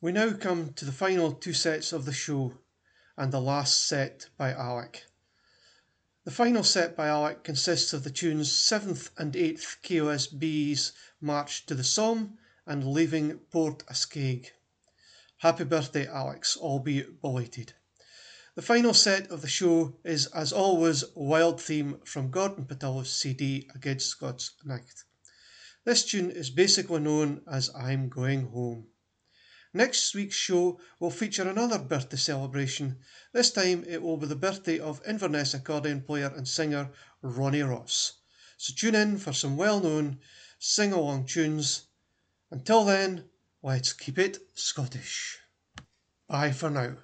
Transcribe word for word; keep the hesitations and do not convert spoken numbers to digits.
We now come to the final two sets of the show, and the last set by Alec. The final set by Alec consists of the tunes seventh and eighth K O S B's March to the Somme and Leaving Port Askaig. Happy birthday, Alex, albeit belated. The final set of the show is, as always, Wild Theme from Gordon Patillo's C D Against God's Night. This tune is basically known as I'm Going Home. Next week's show will feature another birthday celebration. This time it will be the birthday of Inverness accordion player and singer Ronnie Ross. So tune in for some well-known sing-along tunes. Until then, let's keep it Scottish. Bye for now.